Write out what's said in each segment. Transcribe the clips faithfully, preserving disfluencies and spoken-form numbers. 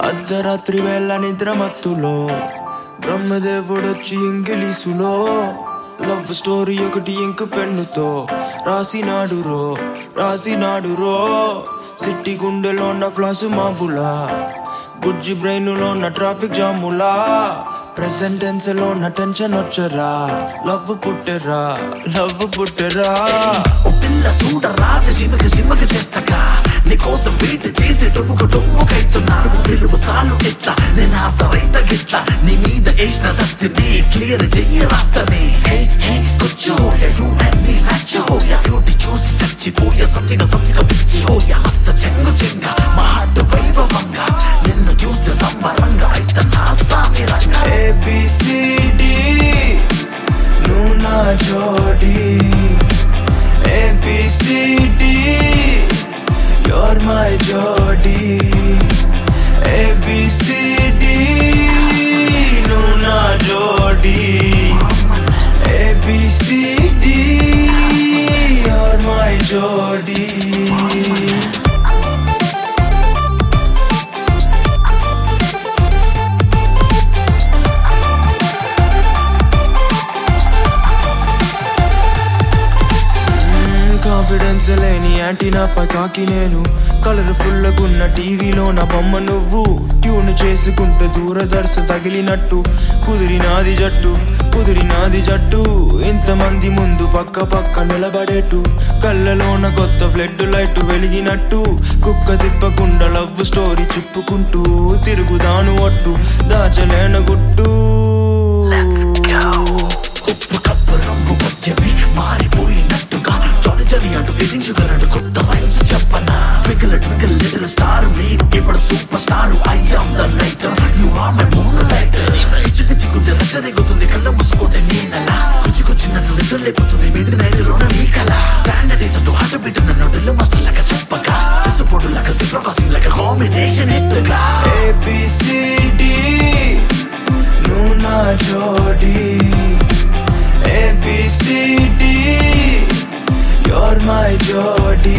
అర్ధరాత్రి వేళ నిద్ర మత్తులో బ్రహ్మదేవుడొచ్చి ఇంగిలీసులో లవ్ స్టోరీ ఒకటి ఇంక పెన్నుతో రాసినాడు రో రాసినాడు రో సిట్టి గుండెలో ఉన్న ఫ్లాసు మాబులా బుజ్జి బ్రెయిన్ లో ఉన్న ట్రాఫిక్ జాములా ప్రెసెంట్ టెన్స్ లో ఉన్న టెన్షన్ వచ్చరా లవ్ పుట్టరా లవ్ పుట్టరా పిల్ల చూడరా జిమక జిమక చేస్తగా నీకోసం వెయిట్ చేసి డొమ్ముక డొమ్ముకైతున్నా పిలువు సాలు ఇట్లా నేను ఆసరైత గిట్లా నీ మీద వేసిన దస్తిని క్లియర్ చెయ్యి రాస్తని కూర్చోయా యూ అండ్ మీ మ్యాచ్ హోయా బ్యూటీ చూసి చచ్చిపోయా సంచిక సంచిక పిచ్చి హోయా హస్త చెంగు చెంగ మా హార్ట్ వైభవంగా నిన్ను చూస్తే సంబరంగా అయితే నా సామిరంగా ఏబిసిడి నువ్వు నా జోడి ఏబిసిడి you're my జోడి ఏబిసిడి నువ్వు నా జోడి ఏబిసిడి you're my జోడి కాన్ఫిడెన్స్ లేని యాంటీనా పకాకి నేను కలర్ఫుల్ గున్న టీవీలో నా బొమ్మ నువ్వు ట్యూన్ చేసుకుంటూ దూరదర్శ తగిలినట్టు కుదిరినాది జట్టు కుదిరినాది జట్టు ఇంతమంది ముందు పక్క పక్క నిలబడేట్టు కళ్ళలోన కొత్త ఫ్లడ్ లైట్ వెలిగినట్టు కుక్క తిప్పకుండా లవ్ స్టోరీ చెప్పుకుంటూ తిరుగుదాను ఒట్టు దాచలేన గుట్టు ఉప్పు కప్పు రంగు పద్యమి మారిపోయినట్టుగా చొరచని అటు ఎదించుగలడు కొత్త రైన్స్ చెప్పనా ట్వింకిల్ ట్వింకిల్ లిటిల్ స్టార్ నేను ఇప్పుడు super star I am the light you are my moonlight పిచ్చి పిచ్చి కుద్ది రచ్చరేగుతుంది కళ్ళ మూసుకుంటే నేనలా కుచి కుచి నన్ను నిద్రలేపుతుంది మిడ్ నైట్ లోన నీ కళ standard is to heartbeat నన్ను ఢిల్లు మాస్టర్ లాగా చెప్పగా సిసపోటు లాగా సిప్రోకాసింగ్ లాగా కాంబినేషన్ ఎట్టుగా ఏబిసిడి నువ్వు నా జోడి ఏబిసిడి you're my జోడి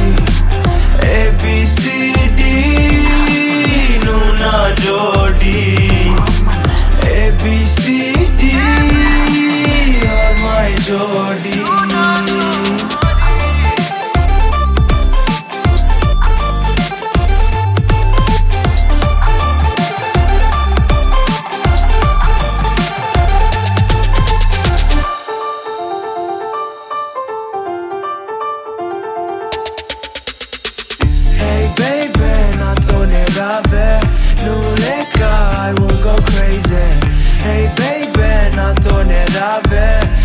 ఏబిసిడి నువ్వు నా జోడి ఏబిసిడి you're my జోడి Baby, నాతోనే రావే నువ్వు లేక I will go crazy. Hey baby, నాతోనే రావే